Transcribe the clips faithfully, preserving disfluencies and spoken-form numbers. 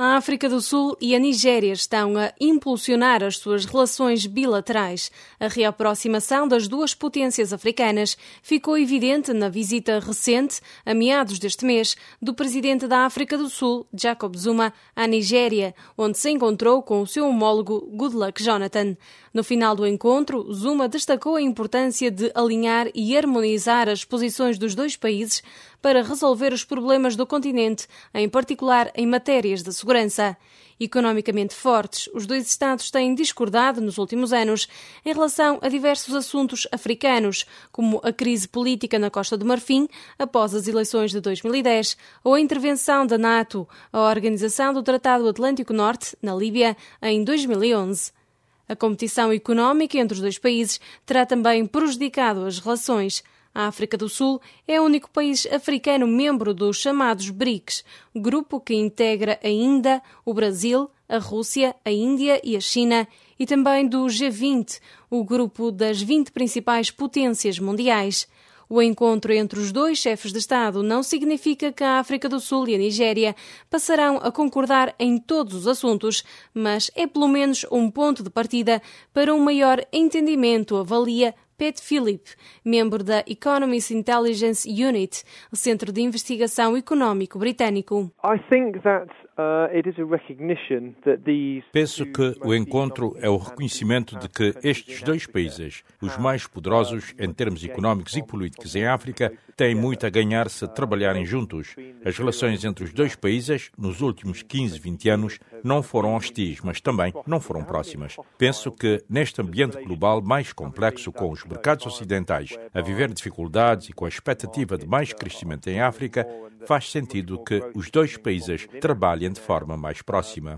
A África do Sul e a Nigéria estão a impulsionar as suas relações bilaterais. A reaproximação das duas potências africanas ficou evidente na visita recente, a meados deste mês, do presidente da África do Sul, Jacob Zuma, à Nigéria, onde se encontrou com o seu homólogo Goodluck Jonathan. No final do encontro, Zuma destacou a importância de alinhar e harmonizar as posições dos dois países para resolver os problemas do continente, em particular em matérias de segurança. Economicamente fortes, os dois Estados têm discordado nos últimos anos em relação a diversos assuntos africanos, como a crise política na Costa do Marfim após as eleições de dois mil e dez ou a intervenção da NATO, a Organização do Tratado Atlântico Norte, na Líbia, em dois mil e onze. A competição económica entre os dois países terá também prejudicado as relações. A África do Sul é o único país africano membro dos chamados BRICS, grupo que integra ainda o Brasil, a Rússia, a Índia e a China, e também do G vinte, o grupo das vinte principais potências mundiais. O encontro entre os dois chefes de Estado não significa que a África do Sul e a Nigéria passarão a concordar em todos os assuntos, mas é pelo menos um ponto de partida para um maior entendimento, avalia Pat Phillip, membro da Economist Intelligence Unit, o Centro de Investigação Económico britânico. I think that uh, it is a recognition that these Penso que o encontro é o reconhecimento de que estes dois países, os mais poderosos em termos económicos e políticos em África, têm muito a ganhar se trabalharem juntos. As relações entre os dois países, nos últimos quinze, vinte anos, não foram hostis, mas também não foram próximas. Penso que neste ambiente global mais complexo, com os mercados ocidentais a viver dificuldades e com a expectativa de mais crescimento em África, faz sentido que os dois países trabalhem de forma mais próxima.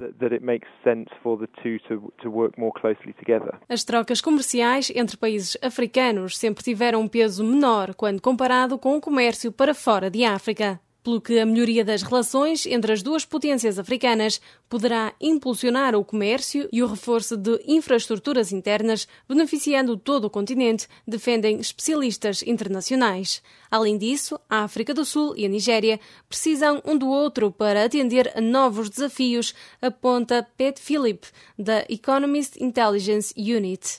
As trocas comerciais entre países africanos sempre tiveram um peso menor quando comparado com o comércio para fora de África, pelo que a melhoria das relações entre as duas potências africanas poderá impulsionar o comércio e o reforço de infraestruturas internas, beneficiando todo o continente, defendem especialistas internacionais. Além disso, a África do Sul e a Nigéria precisam um do outro para atender a novos desafios, aponta Pat Phillip, da Economist Intelligence Unit.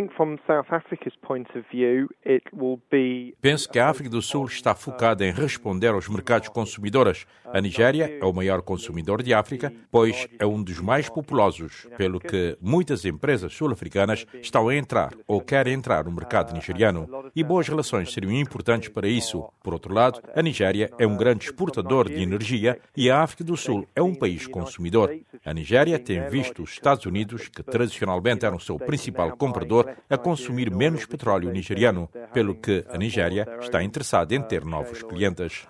Penso que a África do Sul está focada em responder aos mercados consumidores. A Nigéria é o maior consumidor de África, pois é um dos mais populosos, pelo que muitas empresas sul-africanas estão a entrar ou querem entrar no mercado nigeriano. E boas relações seriam importantes para isso. Por outro lado, a Nigéria é um grande exportador de energia e a África do Sul é um país consumidor. A Nigéria tem visto os Estados Unidos, que tradicionalmente eram o seu principal comprador, a consumir menos petróleo nigeriano, pelo que a Nigéria está interessada em ter novos clientes.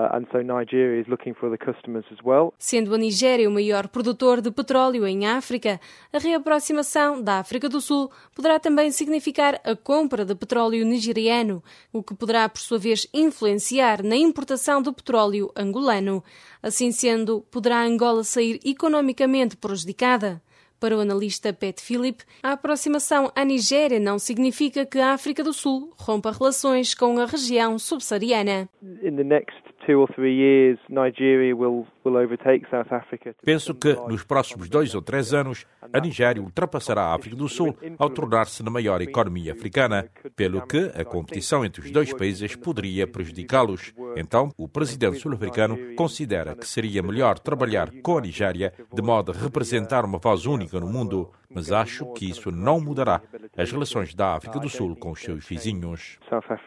Sendo a Nigéria o maior produtor de petróleo em África, a reaproximação da África do Sul poderá também significar a compra de petróleo nigeriano, o que poderá, por sua vez, influenciar na importação do petróleo angolano. Assim sendo, poderá Angola sair economicamente prejudicada? Para o analista Pat Phillip, a aproximação à Nigéria não significa que a África do Sul rompa relações com a região subsaariana. Penso que nos próximos dois ou três anos a Nigéria ultrapassará a África do Sul ao tornar-se na maior economia africana, pelo que a competição entre os dois países poderia prejudicá-los. Então, o presidente sul-africano considera que seria melhor trabalhar com a Nigéria de modo a representar uma voz única no mundo, mas acho que isso não mudará as relações da África do Sul com os seus vizinhos.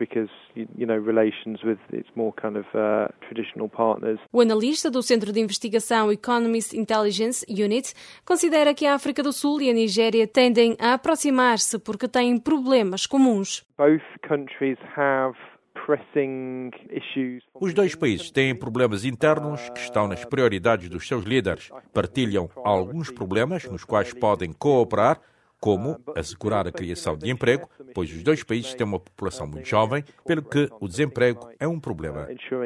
O analista do Centro de Investigação Economist Intelligence Unit considera que a África do Sul e a Nigéria tendem a aproximar-se porque têm problemas comuns. Os dois países têm problemas internos que estão nas prioridades dos seus líderes. Partilham alguns problemas nos quais podem cooperar, como assegurar a criação de emprego, pois os dois países têm uma população muito jovem, pelo que o desemprego é um problema.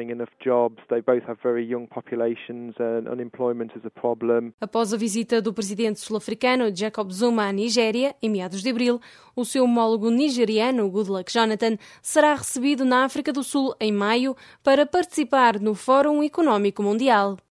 Após a visita do presidente sul-africano Jacob Zuma à Nigéria, em meados de abril, o seu homólogo nigeriano, Goodluck Jonathan, será recebido na África do Sul em maio para participar no Fórum Económico Mundial.